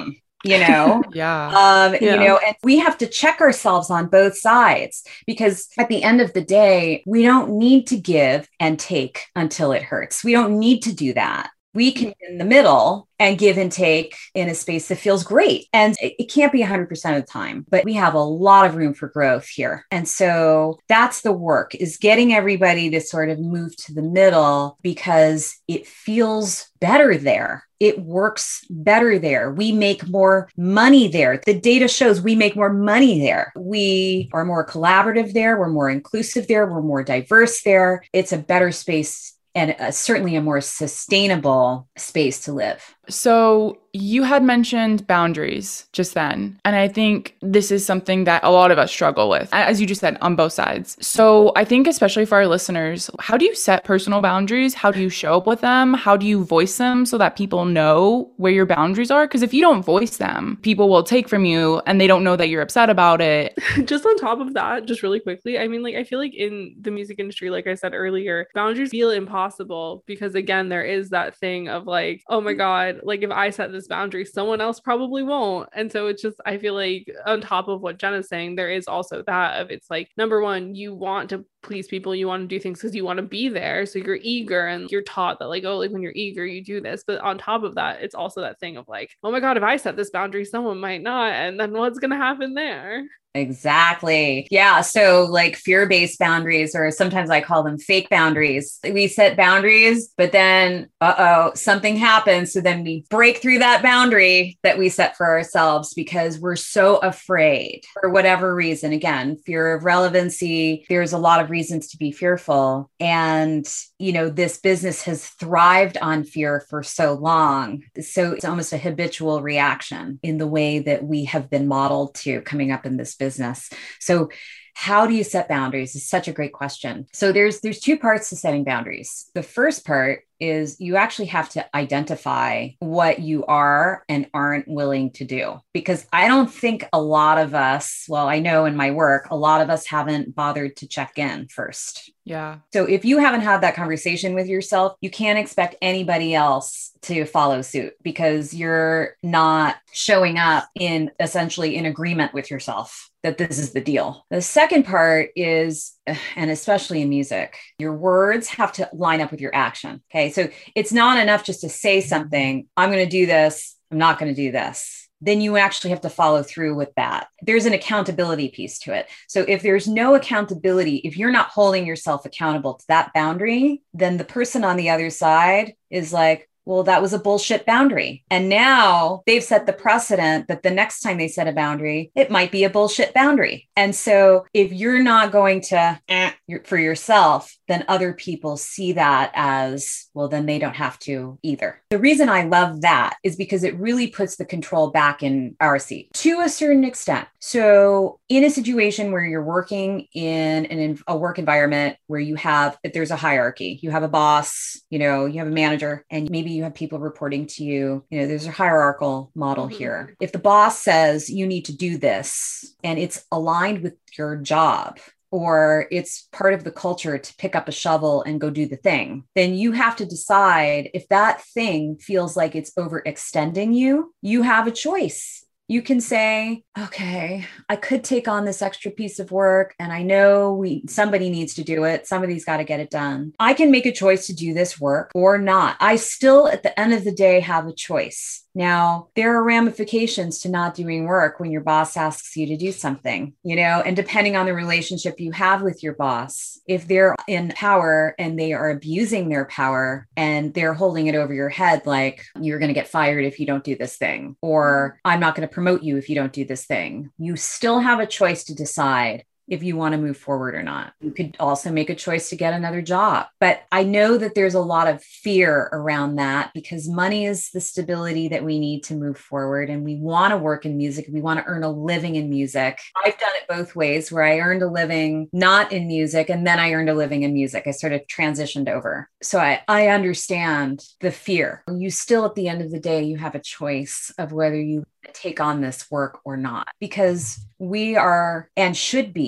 Speaker 3: Yeah.
Speaker 4: And we have to check ourselves on both sides, because at the end of the day, we don't need to give and take until it hurts. We don't need to do that. We can be in the middle and give and take in a space that feels great. And it can't be 100% of the time, but we have a lot of room for growth here. And so that's the work, is getting everybody to sort of move to the middle, because it feels better there. It works better there. We make more money there. The data shows we make more money there. We are more collaborative there. We're more inclusive there. We're more diverse there. It's a better space, and certainly a more sustainable space to live.
Speaker 3: So you had mentioned boundaries just then. And I think this is something that a lot of us struggle with, as you just said, on both sides. So I think especially for our listeners, how do you set personal boundaries? How do you show up with them? How do you voice them so that people know where your boundaries are? Because if you don't voice them, people will take from you and they don't know that you're upset about it.
Speaker 2: Just on top of that, just really quickly, I mean, like, I feel like in the music industry, like I said earlier, boundaries feel impossible because, again, there is that thing of like, oh my God, like if I set this boundary, someone else probably won't. And so it's just, I feel like on top of what Jenna's saying, there is also that of, it's like, number one, you want to please people, you want to do things because you want to be there. So you're eager and you're taught that like, oh, like when you're eager, you do this. But on top of that, it's also that thing of like, oh my God, if I set this boundary, someone might not. And then what's going to happen there?
Speaker 4: Exactly. Yeah. So like fear-based boundaries, or sometimes I call them fake boundaries. We set boundaries, but then, something happens. So then we break through that boundary that we set for ourselves because we're so afraid for whatever reason. Again, fear of relevancy. There's a lot of reasons to be fearful. And, this business has thrived on fear for so long. So it's almost a habitual reaction in the way that we have been modeled to coming up in this business. So how do you set boundaries is such a great question. So there's two parts to setting boundaries. The first part is you actually have to identify what you are and aren't willing to do. Because I don't think a lot of us, well, I know in my work, a lot of us haven't bothered to check in first.
Speaker 3: Yeah.
Speaker 4: So if you haven't had that conversation with yourself, you can't expect anybody else to follow suit because you're not showing up in essentially in agreement with yourself that this is the deal. The second part is, and especially in music, your words have to line up with your action. Okay. So it's not enough just to say something, I'm going to do this, I'm not going to do this. Then you actually have to follow through with that. There's an accountability piece to it. So if there's no accountability, if you're not holding yourself accountable to that boundary, then the person on the other side is like, well, that was a bullshit boundary. And now they've set the precedent that the next time they set a boundary, it might be a bullshit boundary. And so if you're not going to for yourself, then other people see that as, well, then they don't have to either. The reason I love that is because it really puts the control back in our seat to a certain extent. So in a situation where you're working in a work environment where there's a hierarchy, you have a boss, you have a manager, and maybe you have people reporting to you, there's a hierarchical model here. If the boss says you need to do this and it's aligned with your job, or it's part of the culture to pick up a shovel and go do the thing, then you have to decide if that thing feels like it's overextending you. You have a choice. You can say, okay, I could take on this extra piece of work and I know somebody needs to do it. Somebody's got to get it done. I can make a choice to do this work or not. I still, at the end of the day, have a choice. Now, there are ramifications to not doing work when your boss asks you to do something, and depending on the relationship you have with your boss, if they're in power and they are abusing their power and they're holding it over your head, like you're going to get fired if you don't do this thing, or I'm not going to promote you if you don't do this thing, you still have a choice to decide if you want to move forward or not. You could also make a choice to get another job. But I know that there's a lot of fear around that because money is the stability that we need to move forward. And we want to work in music. We want to earn a living in music. I've done it both ways where I earned a living not in music and then I earned a living in music. I sort of transitioned over. So I understand the fear. You still, at the end of the day, you have a choice of whether you take on this work or not, because we are and should be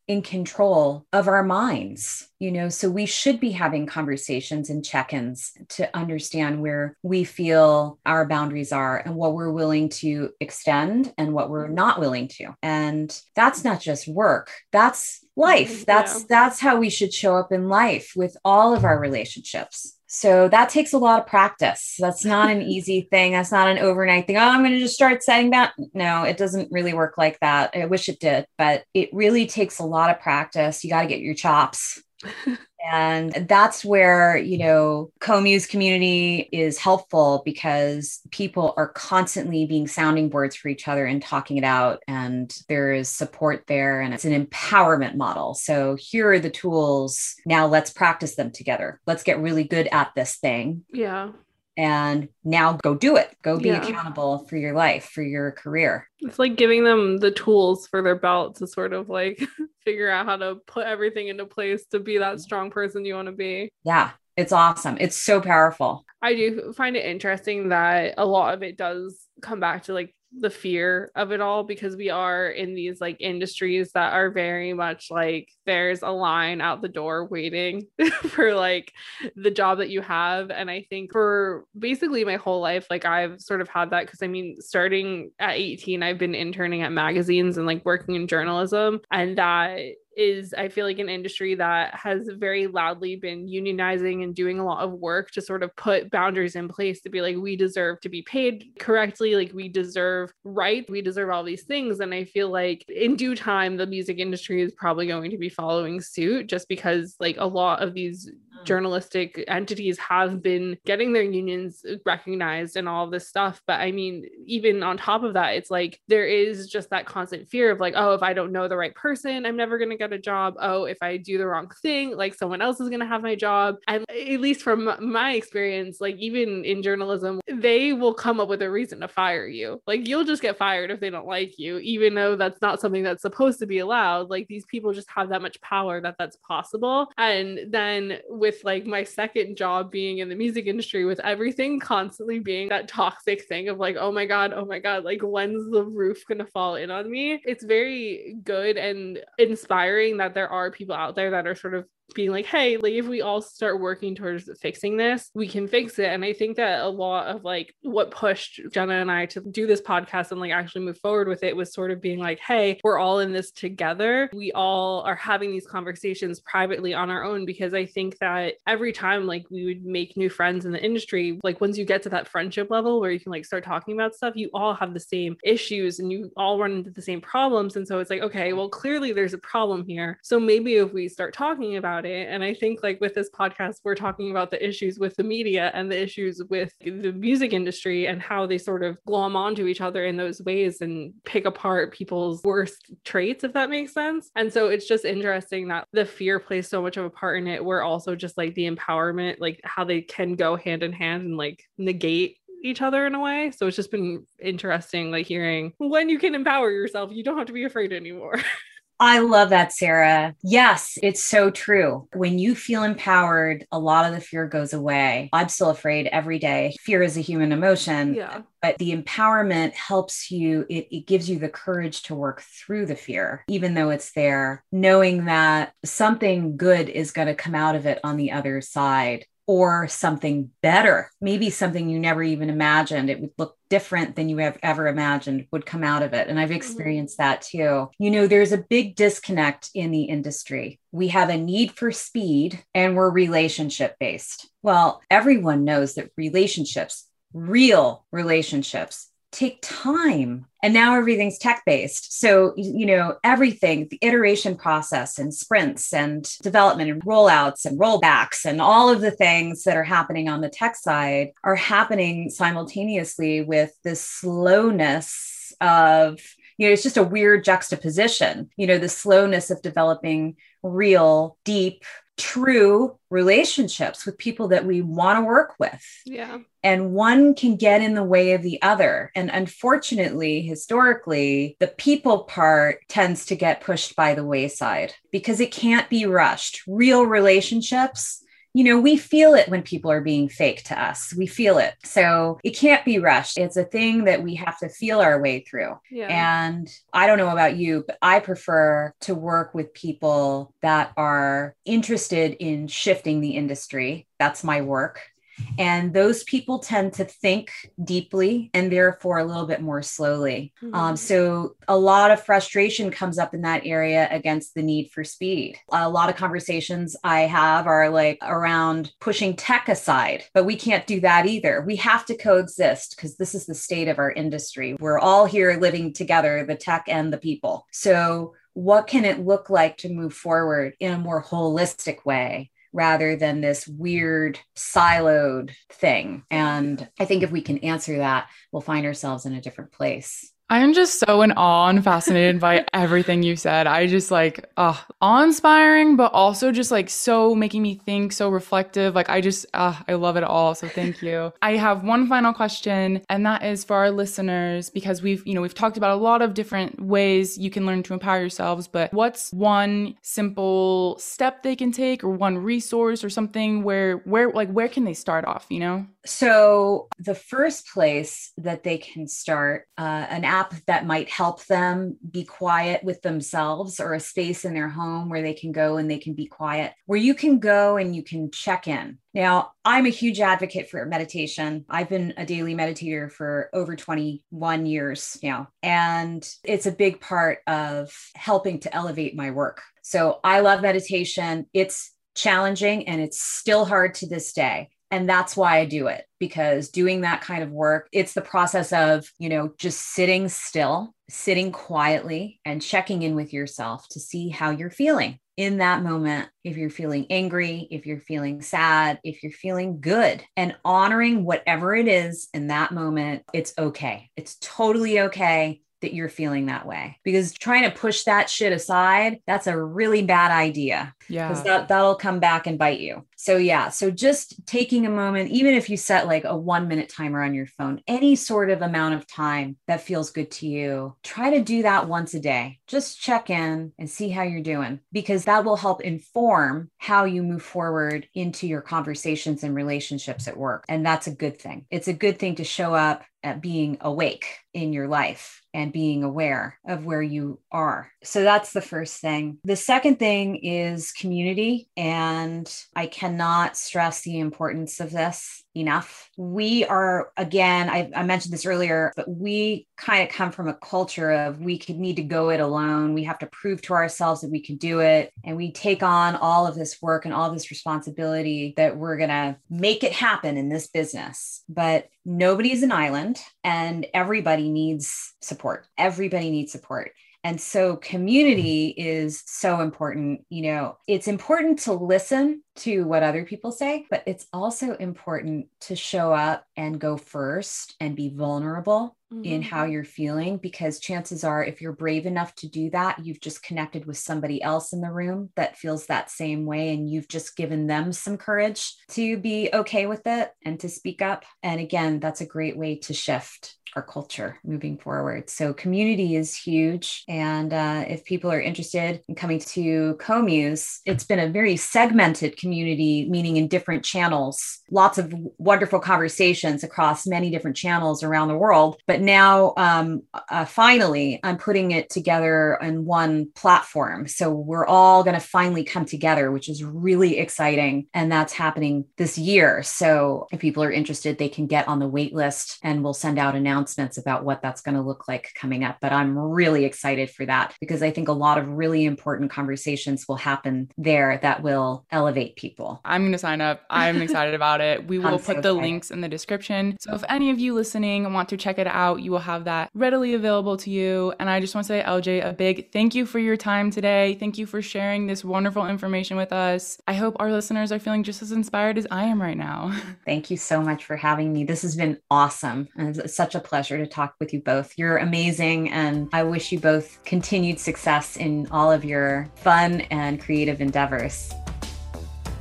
Speaker 4: in control of our minds, so we should be having conversations and check-ins to understand where we feel our boundaries are and what we're willing to extend and what we're not willing to. And that's not just work. That's life. That's how we should show up in life with all of our relationships. So that takes a lot of practice. That's not an easy thing. That's not an overnight thing. Oh, I'm going to just start setting that. No, it doesn't really work like that. I wish it did, but it really takes a lot of practice. You got to get your chops. And that's where, Co-Muse community is helpful because people are constantly being sounding boards for each other and talking it out. And there is support there and it's an empowerment model. So here are the tools. Now let's practice them together. Let's get really good at this thing.
Speaker 2: Yeah.
Speaker 4: And now go do it. Go be accountable for your life, for your career.
Speaker 2: It's like giving them the tools for their belt to sort of like figure out how to put everything into place to be that strong person you want to be.
Speaker 4: Yeah, it's awesome. It's so powerful.
Speaker 2: I do find it interesting that a lot of it does come back to like the fear of it all, because we are in these like industries that are very much like there's a line out the door waiting for like the job that you have. And I think for basically my whole life, like I've sort of had that, because I mean, starting at 18, I've been interning at magazines and like working in journalism, and that is, I feel like, an industry that has very loudly been unionizing and doing a lot of work to sort of put boundaries in place to be like, we deserve to be paid correctly. Like we deserve rights. We deserve all these things. And I feel like in due time, the music industry is probably going to be following suit, just because like a lot of these journalistic entities have been getting their unions recognized and all of this stuff. But I mean, even on top of that, it's like, there is just that constant fear of like, oh, if I don't know the right person, I'm never going to get a job. Oh, if I do the wrong thing, like someone else is going to have my job. And at least from my experience, like even in journalism, they will come up with a reason to fire you. Like you'll just get fired if they don't like you, even though that's not something that's supposed to be allowed. Like these people just have that much power that that's possible. And then with like my second job being in the music industry, with everything constantly being that toxic thing of like, oh my God, like when's the roof gonna fall in on me? It's very good and inspiring that there are people out there that are sort of being like, hey, like if we all start working towards fixing this, we can fix it. And I think that a lot of like what pushed Jenna and I to do this podcast and like actually move forward with it was sort of being like, hey, we're all in this together. We all are having these conversations privately on our own, because I think that every time like we would make new friends in the industry, like once you get to that friendship level where you can like start talking about stuff, you all have the same issues and you all run into the same problems. And so it's like, okay, well, clearly there's a problem here. So maybe if we start talking about it. And I think like with this podcast, we're talking about the issues with the media and the issues with the music industry and how they sort of glom onto each other in those ways and pick apart people's worst traits, if that makes sense. And so it's just interesting that the fear plays so much of a part in it, where also just like the empowerment, like how they can go hand in hand and like negate each other in a way. So it's just been interesting, like hearing when you can empower yourself, you don't have to be afraid anymore.
Speaker 4: I love that, Sarah. Yes, it's so true. When you feel empowered, a lot of the fear goes away. I'm still afraid every day. Fear is a human emotion, but the empowerment helps you. It gives you the courage to work through the fear, even though it's there, knowing that something good is going to come out of it on the other side. Or something better, maybe something you never even imagined. It would look different than you have ever imagined would come out of it. And I've experienced that too. There's a big disconnect in the industry. We have a need for speed and we're relationship based. Well, everyone knows that relationships, real relationships, take time. And now everything's tech-based. So, everything, the iteration process and sprints and development and rollouts and rollbacks and all of the things that are happening on the tech side are happening simultaneously with this slowness of, it's just a weird juxtaposition, the slowness of developing real, deep, true relationships with people that we want to work with.
Speaker 2: Yeah.
Speaker 4: And one can get in the way of the other. And unfortunately, historically, the people part tends to get pushed by the wayside because it can't be rushed. Real relationships we feel it when people are being fake to us. We feel it. So it can't be rushed. It's a thing that we have to feel our way through.
Speaker 2: Yeah.
Speaker 4: And I don't know about you, but I prefer to work with people that are interested in shifting the industry. That's my work. And those people tend to think deeply and therefore a little bit more slowly. So a lot of frustration comes up in that area against the need for speed. A lot of conversations I have are like around pushing tech aside, but we can't do that either. We have to coexist because this is the state of our industry. We're all here living together, the tech and the people. So what can it look like to move forward in a more holistic way, rather than this weird siloed thing? And I think if we can answer that, we'll find ourselves in a different place.
Speaker 3: I'm just so in awe and fascinated by everything you said. I just awe-inspiring, but also just like so making me think, so reflective. Like I love it all. So thank you. I have one final question, and that is for our listeners, because we've talked about a lot of different ways you can learn to empower yourselves, but what's one simple step they can take, or one resource or something where can they start off,
Speaker 4: So the first place that they can start, an app that might help them be quiet with themselves, or a space in their home where they can go and they can be quiet, where you can go and you can check in. Now, I'm a huge advocate for meditation. I've been a daily meditator for over 21 years now, and it's a big part of helping to elevate my work. So I love meditation. It's challenging and it's still hard to this day. And that's why I do it, because doing that kind of work, it's the process of, just sitting still, sitting quietly and checking in with yourself to see how you're feeling in that moment. If you're feeling angry, if you're feeling sad, if you're feeling good, and honoring whatever it is in that moment, it's okay. It's totally okay that you're feeling that way, because trying to push that shit aside, that's a really bad idea.
Speaker 3: Yeah.
Speaker 4: Because that'll come back and bite you. So just taking a moment, even if you set like a 1-minute timer on your phone, any sort of amount of time that feels good to you, try to do that once a day. Just check in and see how you're doing, because that will help inform how you move forward into your conversations and relationships at work. And that's a good thing. It's a good thing to show up at being awake in your life and being aware of where you are. So that's the first thing. The second thing is community. And I cannot stress the importance of this enough. We are, again, I mentioned this earlier, but we kind of come from a culture of we could need to go it alone. We have to prove to ourselves that we can do it. And we take on all of this work and all this responsibility that we're going to make it happen in this business. But nobody is an island, and everybody needs support. Everybody needs support. And so community is so important. It's important to listen to what other people say, but it's also important to show up and go first and be vulnerable in how you're feeling, because chances are, if you're brave enough to do that, you've just connected with somebody else in the room that feels that same way. And you've just given them some courage to be okay with it and to speak up. And again, that's a great way to shift our culture moving forward. So community is huge. And if people are interested in coming to CoMuse, it's been a very segmented community, meaning in different channels, lots of wonderful conversations across many different channels around the world. But now, finally, I'm putting it together in one platform. So we're all going to finally come together, which is really exciting. And that's happening this year. So if people are interested, they can get on the wait list, and we'll send out announcements about what that's going to look like coming up. But I'm really excited for that, because I think a lot of really important conversations will happen there that will elevate people.
Speaker 3: I'm going to sign up. I'm excited about it. We will put the links in the description. So if any of you listening want to check it out, you will have that readily available to you. And I just want to say, LJ, a big thank you for your time today. Thank you for sharing this wonderful information with us. I hope our listeners are feeling just as inspired as I am right now.
Speaker 4: Thank you so much for having me. This has been awesome. And it's such a pleasure to talk with you both. You're amazing. And I wish you both continued success in all of your fun and creative endeavors.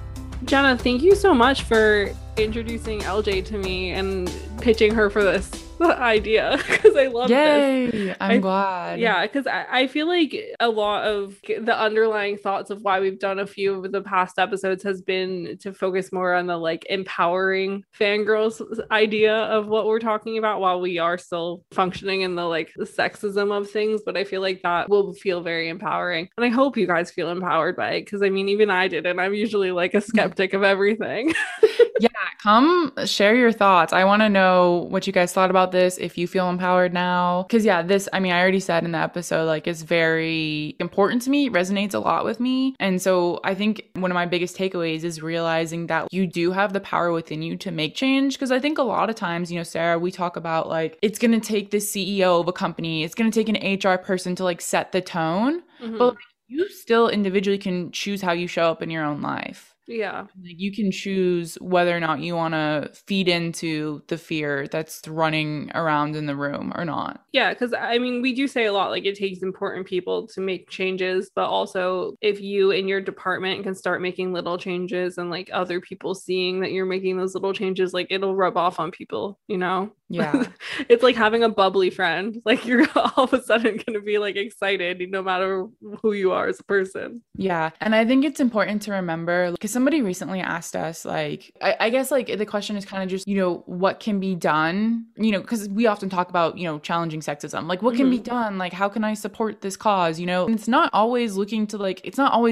Speaker 2: Jenna, thank you so much for introducing LJ to me and pitching her for this the idea because I love this.
Speaker 3: Yay! I'm glad.
Speaker 2: Yeah, because I feel like a lot of the underlying thoughts of why we've done a few of the past episodes has been to focus more on the like empowering fangirls idea of what we're talking about while we are still functioning in the like the sexism of things. But I feel like that will feel very empowering. And I hope you guys feel empowered by it because I mean, even I did. And I'm usually like a skeptic of everything.
Speaker 3: Yeah, come share your thoughts. I want to know what you guys thought about this, if you feel empowered now. Because yeah, this, I mean, I already said in the episode, like it's very important to me. It resonates a lot with me. And so I think one of my biggest takeaways is realizing that you do have the power within you to make change. Because I think a lot of times, you know, Sarah, we talk about like, it's going to take the CEO of a company, it's going to take an HR person to like set the tone.
Speaker 2: Mm-hmm.
Speaker 3: But like, you still individually can choose how you show up in your own life.
Speaker 2: Yeah.
Speaker 3: Like you can choose whether or not you want to feed into the fear that's running around in the room or not.
Speaker 2: Yeah, because I mean, we do say a lot like it takes important people to make changes, but also if you in your department can start making little changes and like other people seeing that you're making those little changes, like it'll rub off on people, you know?
Speaker 3: Yeah.
Speaker 2: It's like having a bubbly friend. Like you're all of a sudden going to be like excited no matter who you are as a person.
Speaker 3: Yeah. And I think it's important to remember, because somebody recently asked us, like, I guess like the question is kind of just, you know, what can be done, you know, because we often talk about, you know, challenging sexism, like what can be done? Like, how can I support this cause? You know, and it's not always looking to like the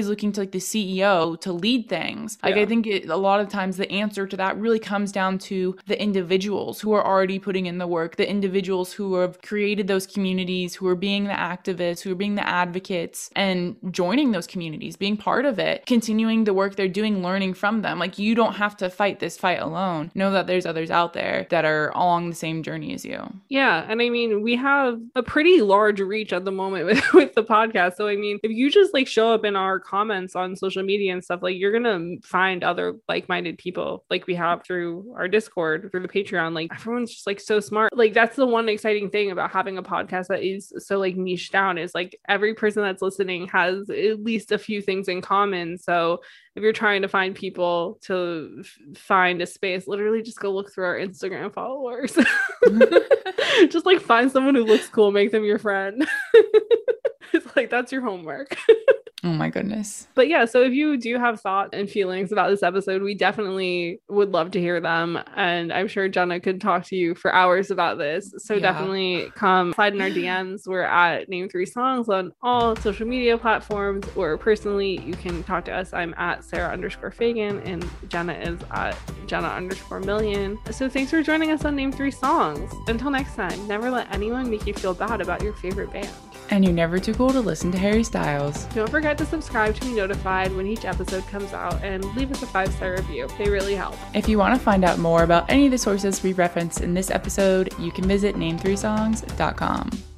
Speaker 3: CEO to lead things. Like, I think a lot of times the answer to that really comes down to the individuals who are already putting in the work, the individuals who have created those communities, who are being the activists, who are being the advocates and joining those communities, being part of it, continuing the work they're doing, learning from them. Like you don't have to fight this fight alone. Know that there's others out there that are along the same journey as you.
Speaker 2: Yeah. And I mean, we have a pretty large reach at the moment with the podcast. So I mean, if you just like show up in our comments on social media and stuff, like you're gonna find other like-minded people like we have through our Discord, through the Patreon. Like everyone's just like so smart. Like that's the one exciting thing about having a podcast that is so like niche down, is like every person that's listening has at least a few things in common. So if you're trying to find people to find a space, literally just go look through our Instagram followers. Just like find someone who looks cool, make them your friend. It's like, that's your homework.
Speaker 3: Oh my goodness.
Speaker 2: But yeah, so if you do have thoughts and feelings about this episode, we definitely would love to hear them. And I'm sure Jenna could talk to you for hours about this. So definitely come slide in our DMs. We're at Name 3 Songs on all social media platforms, or personally, you can talk to us. I'm at Sarah_Fagan and Jenna is at Jenna_Million. So thanks for joining us on Name 3 Songs. Until next time, never let anyone make you feel bad about your favorite band.
Speaker 3: And you're never too cool to listen to Harry Styles.
Speaker 2: Don't forget to subscribe to be notified when each episode comes out and leave us a 5-star review. They really help.
Speaker 3: If you want to find out more about any of the sources we referenced in this episode, you can visit name3songs.com.